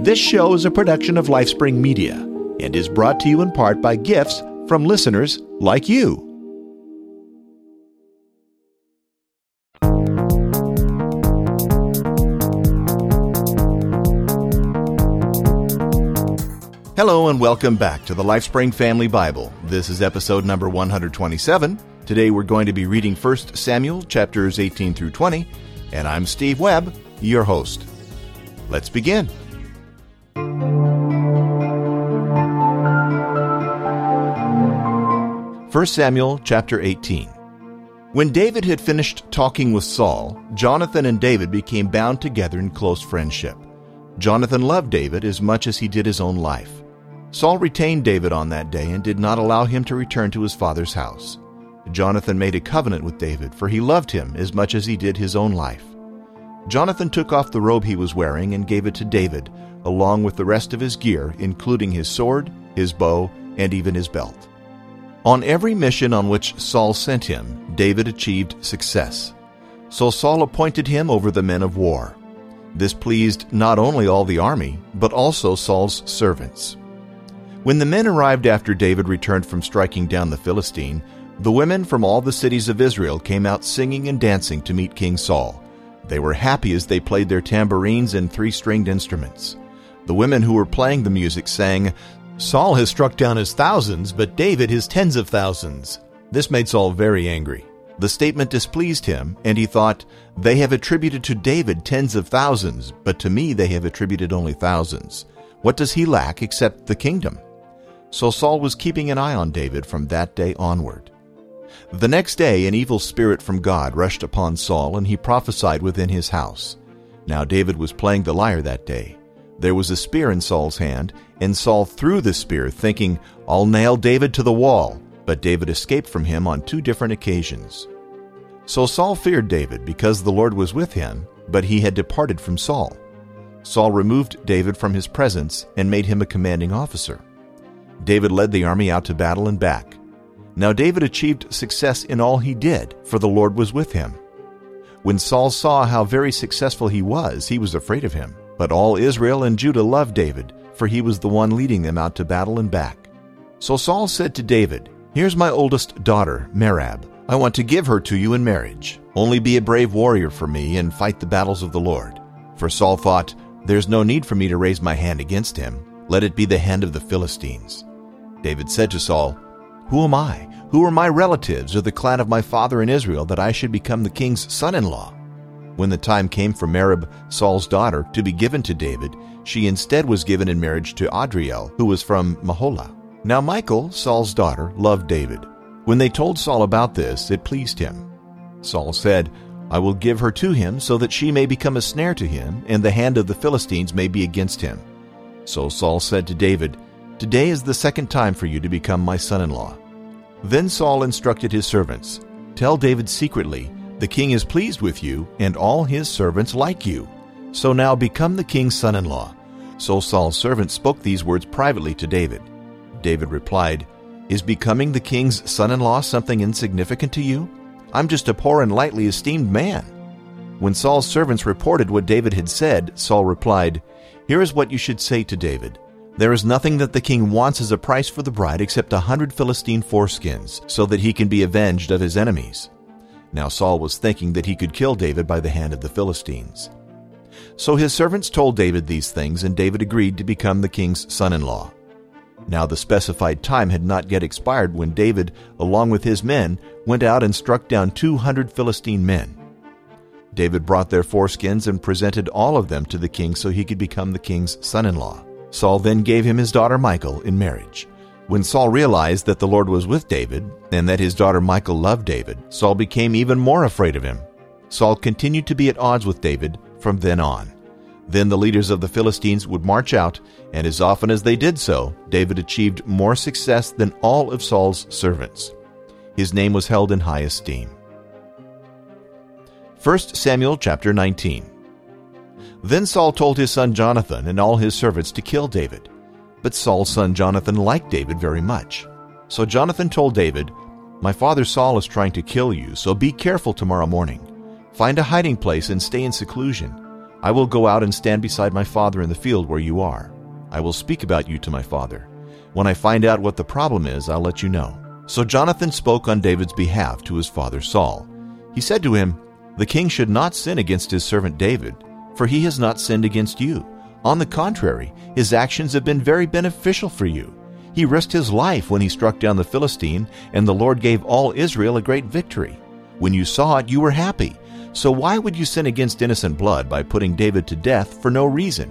This show is a production of LifeSpring Media and is brought to you in part by gifts from listeners like you. Hello and welcome back to the LifeSpring Family Bible. This is episode number 127. Today we're going to be reading 1 Samuel chapters 18 through 20, and I'm Steve Webb, your host. Let's begin. 1 Samuel chapter 18. When David had finished talking with Saul, Jonathan and David became bound together in close friendship. Jonathan loved David as much as he did his own life. Saul retained David on that day and did not allow him to return to his father's house. Jonathan made a covenant with David, for he loved him as much as he did his own life. Jonathan took off the robe he was wearing and gave it to David, along with the rest of his gear, including his sword, his bow, and even his belt. On every mission on which Saul sent him, David achieved success. So Saul appointed him over the men of war. This pleased not only all the army, but also Saul's servants. When the men arrived after David returned from striking down the Philistine, the women from all the cities of Israel came out singing and dancing to meet King Saul. They were happy as they played their tambourines and three-stringed instruments. The women who were playing the music sang, "Saul has struck down his thousands, but David his tens of thousands." This made Saul very angry. The statement displeased him, and he thought, "They have attributed to David tens of thousands, but to me they have attributed only thousands. What does he lack except the kingdom?" So Saul was keeping an eye on David from that day onward. The next day an evil spirit from God rushed upon Saul, and he prophesied within his house. Now David was playing the lyre that day. There was a spear in Saul's hand, and Saul threw the spear, thinking, "I'll nail David to the wall." But David escaped from him on 2 different occasions. So Saul feared David because the Lord was with him, but he had departed from Saul. Saul removed David from his presence and made him a commanding officer. David led the army out to battle and back. Now David achieved success in all he did, for the Lord was with him. When Saul saw how very successful he was afraid of him. But all Israel and Judah loved David, for he was the one leading them out to battle and back. So Saul said to David, "Here's my oldest daughter, Merab. I want to give her to you in marriage. Only be a brave warrior for me and fight the battles of the Lord." For Saul thought, "There's no need for me to raise my hand against him. Let it be the hand of the Philistines." David said to Saul, "Who am I? Who are my relatives or the clan of my father in Israel that I should become the king's son-in-law?" When the time came for Merab, Saul's daughter, to be given to David, she instead was given in marriage to Adriel, who was from Maholah. Now Michal, Saul's daughter, loved David. When they told Saul about this, it pleased him. Saul said, "I will give her to him so that she may become a snare to him, and the hand of the Philistines may be against him." So Saul said to David, "Today is the second time for you to become my son-in-law." Then Saul instructed his servants, "Tell David secretly, the king is pleased with you, and all his servants like you. So now become the king's son-in-law." So Saul's servants spoke these words privately to David. David replied, "Is becoming the king's son-in-law something insignificant to you? I'm just a poor and lightly esteemed man." When Saul's servants reported what David had said, Saul replied, "Here is what you should say to David. There is nothing that the king wants as a price for the bride except 100 Philistine foreskins, so that he can be avenged of his enemies." Now Saul was thinking that he could kill David by the hand of the Philistines. So his servants told David these things, and David agreed to become the king's son-in-law. Now the specified time had not yet expired when David, along with his men, went out and struck down 200 Philistine men. David brought their foreskins and presented all of them to the king so he could become the king's son-in-law. Saul then gave him his daughter Michal in marriage. When Saul realized that the Lord was with David, and that his daughter Michal loved David, Saul became even more afraid of him. Saul continued to be at odds with David from then on. Then the leaders of the Philistines would march out, and as often as they did so, David achieved more success than all of Saul's servants. His name was held in high esteem. 1 Samuel chapter 19. Then Saul told his son Jonathan and all his servants to kill David. But Saul's son Jonathan liked David very much. So Jonathan told David, "My father Saul is trying to kill you, so be careful tomorrow morning. Find a hiding place and stay in seclusion. I will go out and stand beside my father in the field where you are. I will speak about you to my father. When I find out what the problem is, I'll let you know." So Jonathan spoke on David's behalf to his father Saul. He said to him, "The king should not sin against his servant David, for he has not sinned against you. On the contrary, his actions have been very beneficial for you. He risked his life when he struck down the Philistine, and the Lord gave all Israel a great victory. When you saw it, you were happy. So why would you sin against innocent blood by putting David to death for no reason?"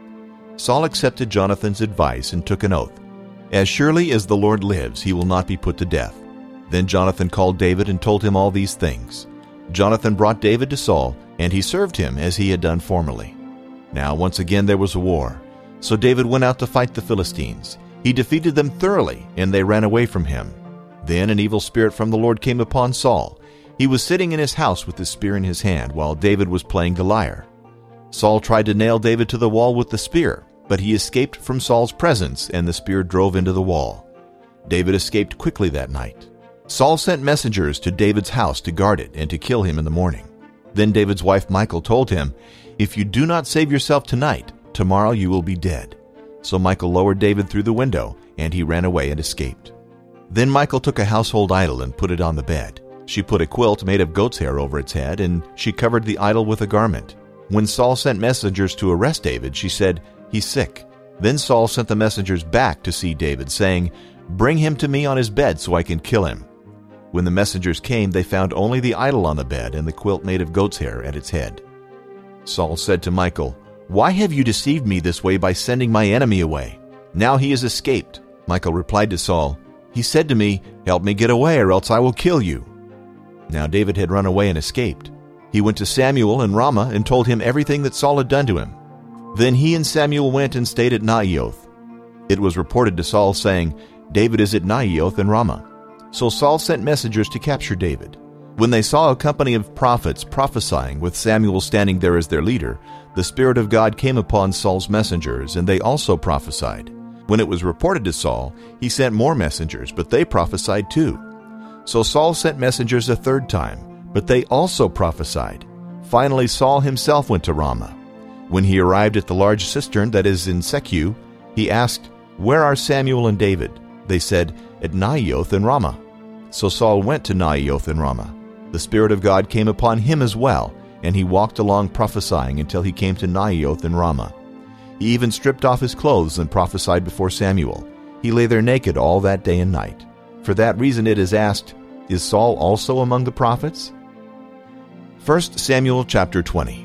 Saul accepted Jonathan's advice and took an oath. "As surely as the Lord lives, he will not be put to death." Then Jonathan called David and told him all these things. Jonathan brought David to Saul, and he served him as he had done formerly. Now once again there was a war. So David went out to fight the Philistines. He defeated them thoroughly, and they ran away from him. Then an evil spirit from the Lord came upon Saul. He was sitting in his house with his spear in his hand, while David was playing the lyre. Saul tried to nail David to the wall with the spear, but he escaped from Saul's presence, and the spear drove into the wall. David escaped quickly that night. Saul sent messengers to David's house to guard it and to kill him in the morning. Then David's wife Michal told him, "If you do not save yourself tonight, tomorrow you will be dead." So Michal lowered David through the window, and he ran away and escaped. Then Michal took a household idol and put it on the bed. She put a quilt made of goat's hair over its head, and she covered the idol with a garment. When Saul sent messengers to arrest David, she said, "He's sick." Then Saul sent the messengers back to see David, saying, "Bring him to me on his bed so I can kill him." When the messengers came, they found only the idol on the bed and the quilt made of goat's hair at its head. Saul said to Michal, "Why have you deceived me this way by sending my enemy away? Now he has escaped." Michal replied to Saul, "He said to me, 'Help me get away, or else I will kill you.'" Now David had run away and escaped. He went to Samuel in Ramah and told him everything that Saul had done to him. Then he and Samuel went and stayed at Naioth. It was reported to Saul, saying, "David is at Naioth in Ramah." So Saul sent messengers to capture David. When they saw a company of prophets prophesying, with Samuel standing there as their leader, the Spirit of God came upon Saul's messengers, and they also prophesied. When it was reported to Saul, he sent more messengers, but they prophesied too. So Saul sent messengers a third time, but they also prophesied. Finally Saul himself went to Ramah. When he arrived at the large cistern that is in Secu, he asked, "Where are Samuel and David?" They said, "At Naioth in Ramah." So Saul went to Naioth in Ramah. The Spirit of God came upon him as well, and he walked along prophesying until he came to Naioth in Ramah. He even stripped off his clothes and prophesied before Samuel. He lay there naked all that day and night. For that reason it is asked, "Is Saul also among the prophets?" 1 Samuel chapter 20.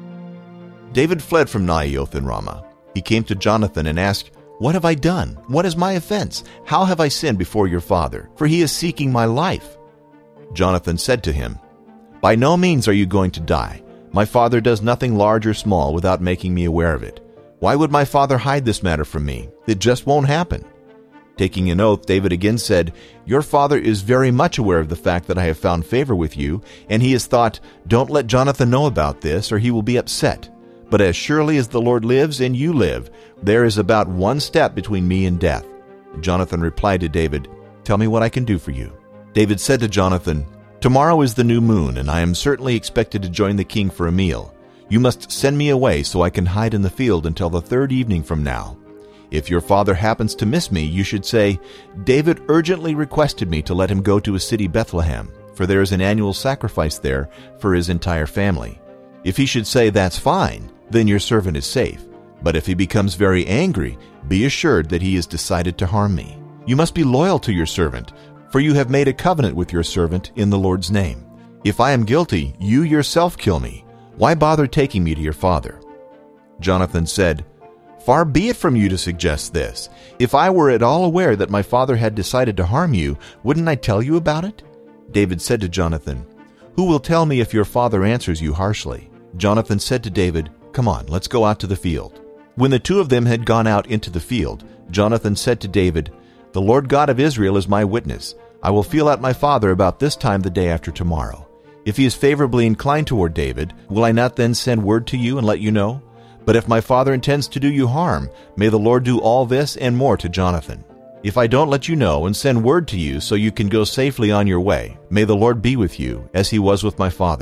David fled from Naioth in Ramah. He came to Jonathan and asked, "What have I done? What is my offense? How have I sinned before your father? For he is seeking my life." Jonathan said to him, "By no means are you going to die. My father does nothing large or small without making me aware of it. Why would my father hide this matter from me? It just won't happen." Taking an oath, David again said, "Your father is very much aware of the fact that I have found favor with you, and he has thought, 'Don't let Jonathan know about this, or he will be upset.' But as surely as the Lord lives and you live, there is about one step between me and death." Jonathan replied to David, "Tell me what I can do for you." David said to Jonathan, "Tomorrow is the new moon, and I am certainly expected to join the king for a meal. You must send me away so I can hide in the field until the third evening from now. If your father happens to miss me, you should say, 'David urgently requested me to let him go to his city Bethlehem, for there is an annual sacrifice there for his entire family.' If he should say, 'That's fine,' then your servant is safe. But if he becomes very angry, be assured that he has decided to harm me. You must be loyal to your servant, for you have made a covenant with your servant in the Lord's name. If I am guilty, you yourself kill me. Why bother taking me to your father?" Jonathan said, "Far be it from you to suggest this. If I were at all aware that my father had decided to harm you, wouldn't I tell you about it?" David said to Jonathan, "Who will tell me if your father answers you harshly?" Jonathan said to David, "Come on, let's go out to the field." When the two of them had gone out into the field, Jonathan said to David, "The Lord God of Israel is my witness. I will feel out my father about this time the day after tomorrow. If he is favorably inclined toward David, will I not then send word to you and let you know? But if my father intends to do you harm, may the Lord do all this and more to Jonathan. If I don't let you know and send word to you so you can go safely on your way, may the Lord be with you, as he was with my father.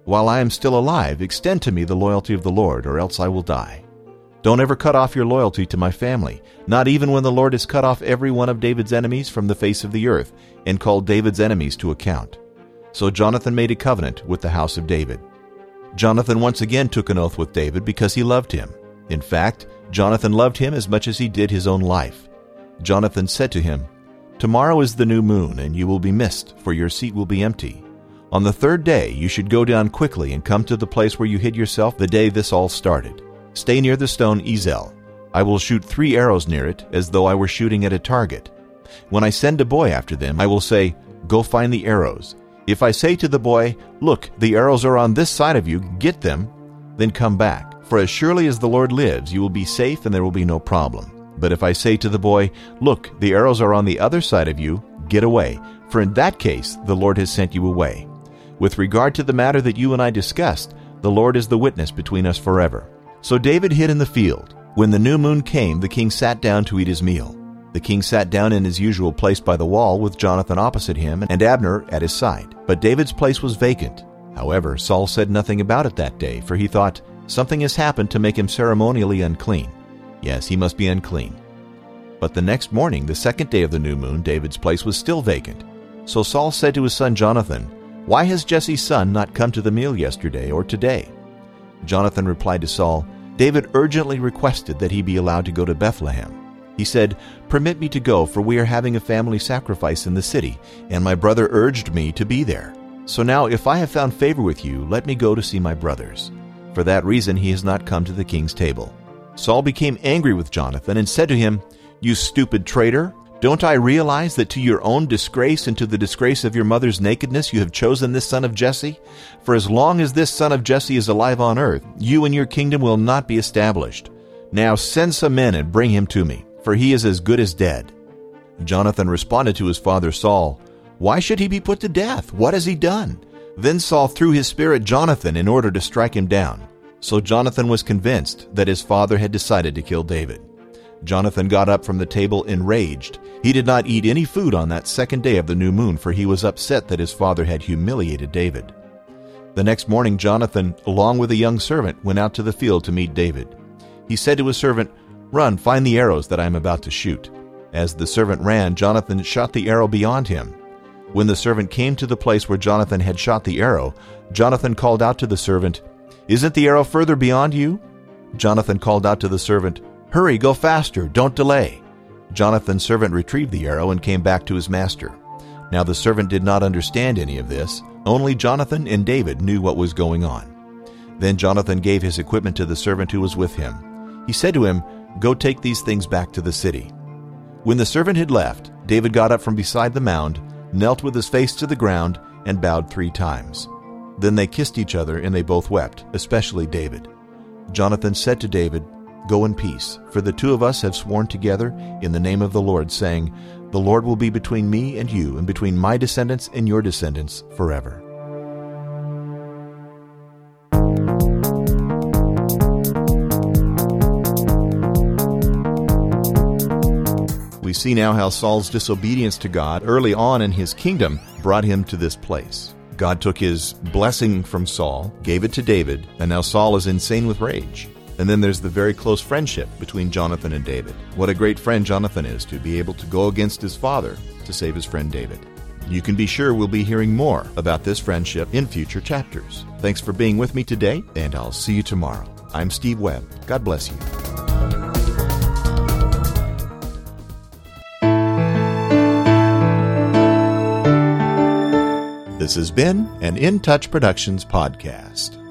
While I am still alive, extend to me the loyalty of the Lord, or else I will die. Don't ever cut off your loyalty to my family, not even when the Lord has cut off every one of David's enemies from the face of the earth and called David's enemies to account." So Jonathan made a covenant with the house of David. Jonathan once again took an oath with David because he loved him. In fact, Jonathan loved him as much as he did his own life. Jonathan said to him, "Tomorrow is the new moon, and you will be missed, for your seat will be empty. On the third day you should go down quickly and come to the place where you hid yourself the day this all started. Stay near the stone Ezel. I will shoot 3 arrows near it, as though I were shooting at a target. When I send a boy after them, I will say, 'Go find the arrows.' If I say to the boy, 'Look, the arrows are on this side of you, get them,' then come back. For as surely as the Lord lives, you will be safe and there will be no problem. But if I say to the boy, 'Look, the arrows are on the other side of you, get away,' for in that case the Lord has sent you away. With regard to the matter that you and I discussed, the Lord is the witness between us forever." So David hid in the field. When the new moon came, the king sat down to eat his meal. The king sat down in his usual place by the wall, with Jonathan opposite him and Abner at his side. But David's place was vacant. However, Saul said nothing about it that day, for he thought, "Something has happened to make him ceremonially unclean. Yes, he must be unclean." But the next morning, the second day of the new moon, David's place was still vacant. So Saul said to his son Jonathan, "Why has Jesse's son not come to the meal yesterday or today?" Jonathan replied to Saul, "David urgently requested that he be allowed to go to Bethlehem. He said, 'Permit me to go, for we are having a family sacrifice in the city, and my brother urged me to be there. So now if I have found favor with you, let me go to see my brothers.' For that reason he has not come to the king's table." Saul became angry with Jonathan and said to him, "You stupid traitor! Don't I realize that to your own disgrace and to the disgrace of your mother's nakedness you have chosen this son of Jesse? For as long as this son of Jesse is alive on earth, you and your kingdom will not be established. Now send some men and bring him to me, for he is as good as dead." Jonathan responded to his father Saul, "Why should he be put to death? What has he done?" Then Saul threw his spear at Jonathan in order to strike him down. So Jonathan was convinced that his father had decided to kill David. Jonathan got up from the table enraged. He did not eat any food on that second day of the new moon, for he was upset that his father had humiliated David. The next morning Jonathan, along with a young servant, went out to the field to meet David. He said to his servant, "Run, find the arrows that I am about to shoot." As the servant ran, Jonathan shot the arrow beyond him. When the servant came to the place where Jonathan had shot the arrow, Jonathan called out to the servant, "Isn't the arrow further beyond you?" Jonathan called out to the servant, "Hurry, go faster, don't delay." Jonathan's servant retrieved the arrow and came back to his master. Now the servant did not understand any of this. Only Jonathan and David knew what was going on. Then Jonathan gave his equipment to the servant who was with him. He said to him, "Go take these things back to the city." When the servant had left, David got up from beside the mound, knelt with his face to the ground, and bowed 3 times. Then they kissed each other, and they both wept, especially David. Jonathan said to David, "Go in peace, for the 2 of us have sworn together in the name of the Lord, saying, 'The Lord will be between me and you, and between my descendants and your descendants forever.'" We see now how Saul's disobedience to God early on in his kingdom brought him to this place. God took his blessing from Saul, gave it to David, and now Saul is insane with rage. And then there's the very close friendship between Jonathan and David. What a great friend Jonathan is, to be able to go against his father to save his friend David. You can be sure we'll be hearing more about this friendship in future chapters. Thanks for being with me today, and I'll see you tomorrow. I'm Steve Webb. God bless you. This has been an In Touch Productions podcast.